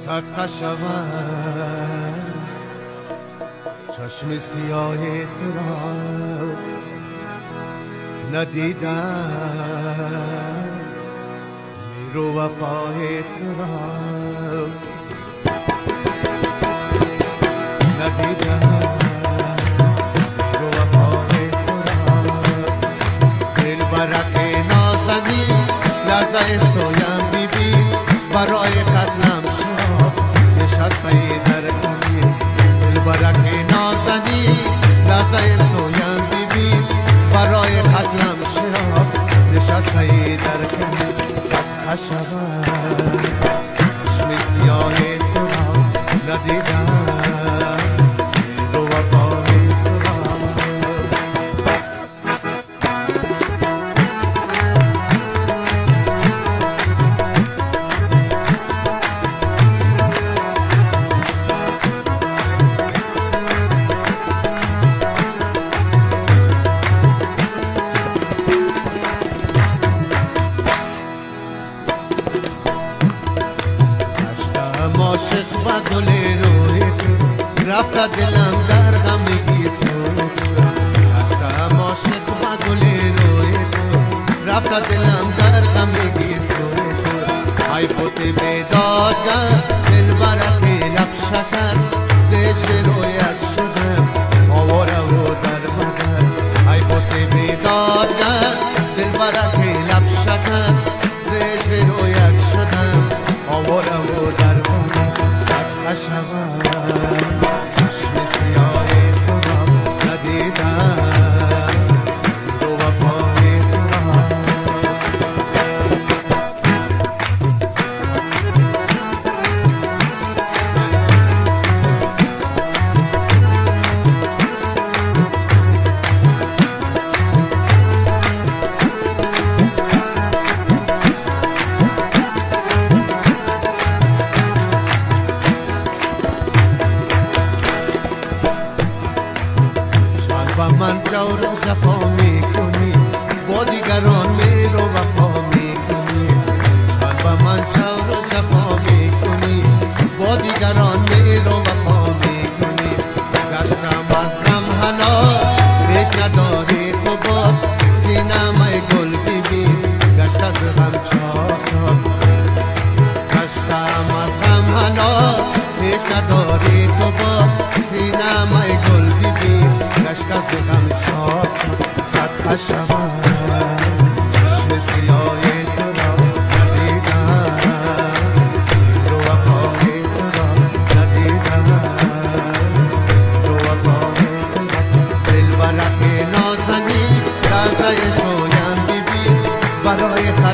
صد شود چشم سیاه تو را ندیدم میرو وفای تو را ندیدم میرو وفای تو را دل برک نازنی لحظه سویم بیبی برای قتلم شد نشسته در کمی دل برک نازنی لحظه سویم بیبی برای قتلم شد نشسته در کمی صد شود چشم سیاه تو را ندیدم میرو وفای تو را عاشق و گل روی تو رفت دلم در غمگی سوی تو گشتم عاشق و گل روی تو رفت دلم در غمگی سوی تو ای بوت بیدادگر دل برک لب شکر زجر رویت شدم آواره و در بدر ای بوت بیدادگر دل برک لب شکر زجر رویت شدم آواره و در بدر شود چشم سیاه تو را ندیدم میرو وفای تو را و من جور جفا میکنی با دیگران میرو وفا میکنی و من جور جفا میکنی با دیگران میرو وفا میکنی گشتم از غم حنا ریش نداری تو با سینم ای گل بیبی گشت از غم چاک گشتم از غم حنا ریش نداری تو با سینم ای گل بیبی گشت از غم چاک صد شود چشم سیاه تو را ندیدم میرو وفای تو را ندیدم میرو وفای تو را دل برک نازنی لحظه سویم بیبی برای